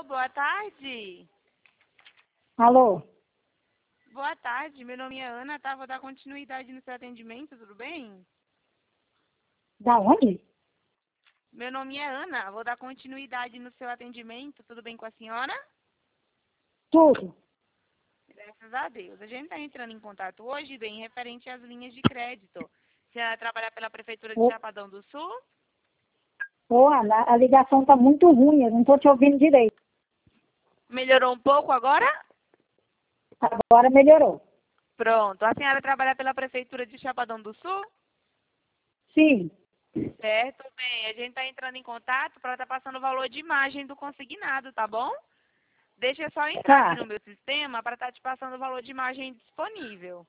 boa tarde. Alô? Boa tarde, meu nome é Ana, tá? Vou dar continuidade no seu atendimento, tudo bem? Da onde? Meu nome é Ana, vou dar continuidade no seu atendimento, tudo bem com a senhora? Tudo. Graças a Deus. A gente está entrando em contato hoje, bem, referente às linhas de crédito. Você trabalha pela Prefeitura de Ô, Chapadão do Sul? Ana, a ligação tá muito ruim, eu não tô te ouvindo direito. Melhorou um pouco agora? Agora melhorou. Pronto. A senhora trabalha pela Prefeitura de Chapadão do Sul? Sim. Certo, bem. A gente está entrando em contato para estar passando o valor de imagem do consignado, tá bom? Deixa eu só entrar aqui Tá, no meu sistema para estar te passando o valor de imagem disponível.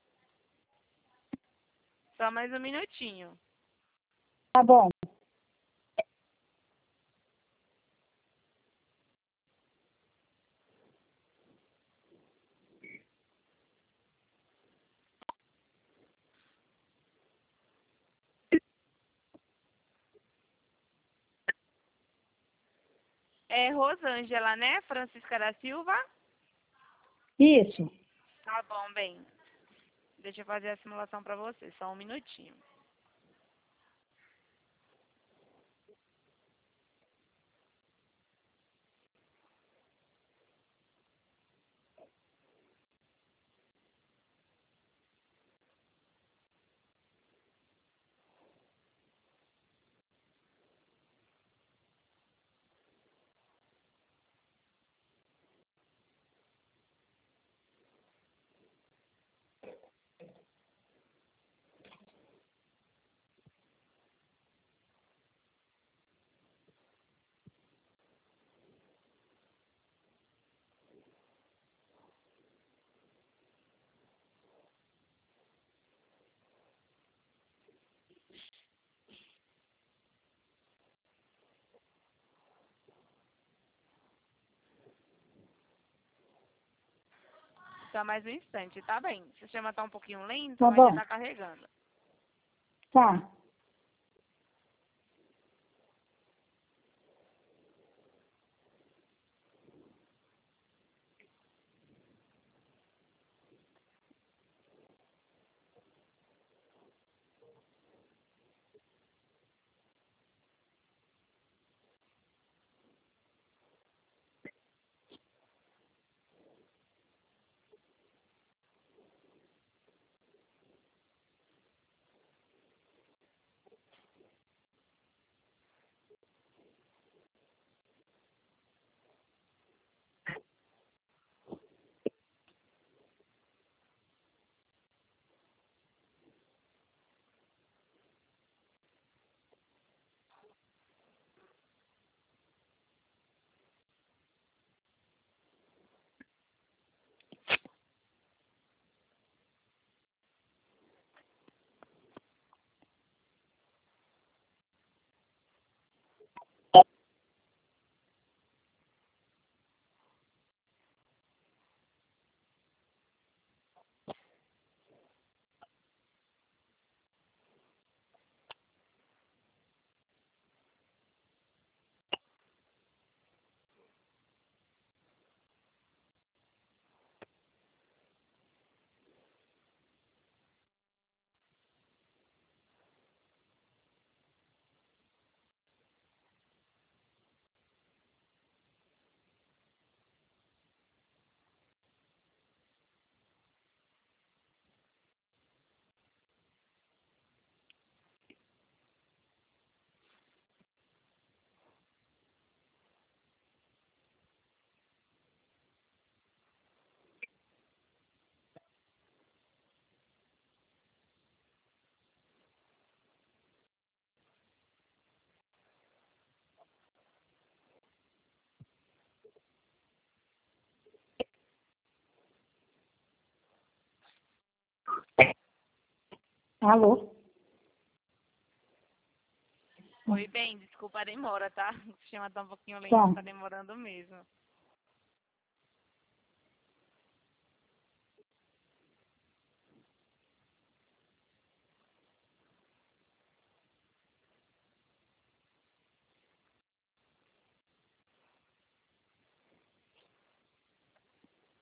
Só mais um minutinho. tá bom. É Rosângela, né? Francisca da Silva? Isso. Tá bom, bem. Deixa eu fazer a simulação para você, só um minutinho. Só mais um instante, tá bem. O sistema tá um pouquinho lento, Tá mas já bom. tá carregando. Tá. Alô? Oi, bem, desculpa a demora, tá? O sistema tá um pouquinho lento, Tá. tá demorando mesmo.